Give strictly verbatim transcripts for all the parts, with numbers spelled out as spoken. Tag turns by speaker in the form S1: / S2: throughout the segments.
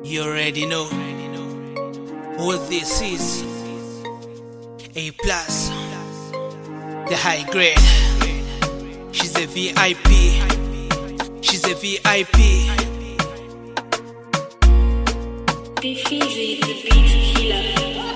S1: You already know what this is. A plus, the high grade. She's a V I P. She's a V I P.
S2: This is the beat killer.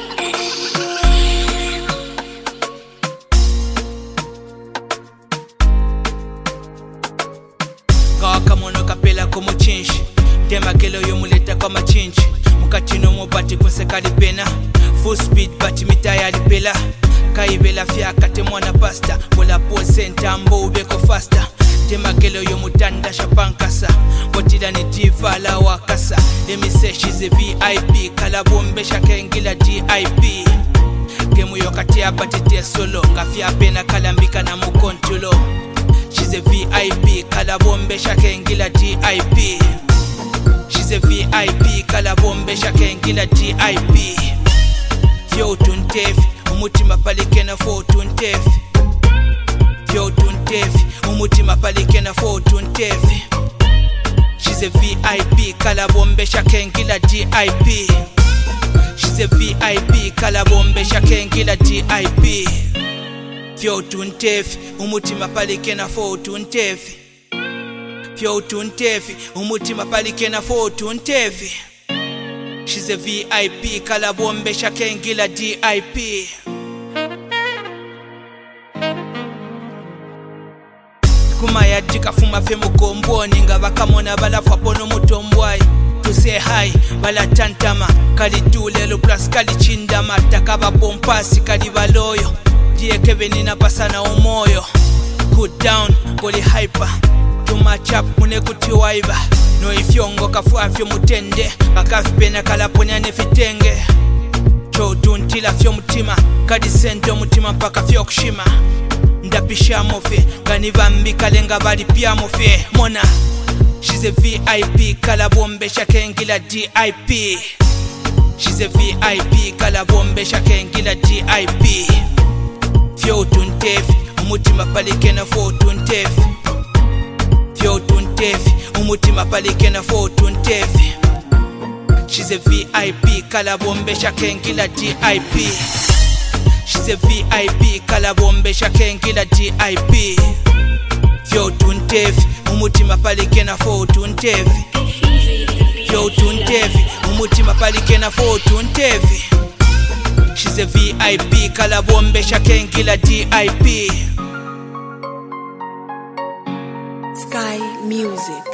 S1: Kamono kapela ko muchinshi tema kelo yo muleta kwa machinchi mukatino mobati kunsekali pena full speed bati mitaya lipela kaibela fyaka temwana pasta bola pose ntambo ubeko faster tema kelo yo mutanda shapankasa botila ni diva la wakasa emise she's a V I P kala bombe shakengila D I P gemu yo katia batete solo ngafya pena kalambika na mukontulo. She's a V I P, kala bombe shakengila D I P. She's a V I P, kala bombe shakengila D I P. Fyo tuntefi, umutima palikena fo tuntefi. Fyo tuntefi, umutima palikena fo tuntefi. She's a V I P, kala bombe shakengila D I P. She's a V I P, kala bombe shakengila D I P. Fyo tuntefi, umutima palikena fo tuntefi. Fyo tuntefi, umutima palikena fo tuntefi. She's a V I P, kala bombe shakengila D I P. Kuma yadika fuma fe mukomboni nga bakamona balafa bono mutombwai. To say hi, bala tantama kali tulelo plus kali chindama takaba bompasi kali baloyo. Die keveni na pasana umoyo. Good down, boli hyper. Too much up, mune kuti waiba. No ifyongo kafu afyo mutende. Akafipena kalaponya nefitenge. Cho tuntila fyo mutima. Kadi sento mutima mpaka fyo kushima. Ndapisha mofe, kanivambi kalenga bali pia mofe. Mona, she's a V I P, kala bombe shakengila D I P. She's a V I P, kala bombe shakengila D I P. Fyo tuntefi, umutima palikena fo tuntefi. Fyo tuntefi, umutima palikena fo tuntefi. She's a V I P, kala bombe shakengila D I P. She's a V I P, kala bombe shakengila D I P. Fyo tuntefi, umutima palikena fo tuntefi. Fyo tuntefi, umutima palikena fo tuntefi. She's a V I P, kala bombe shakengila D I P.
S2: Sky Music.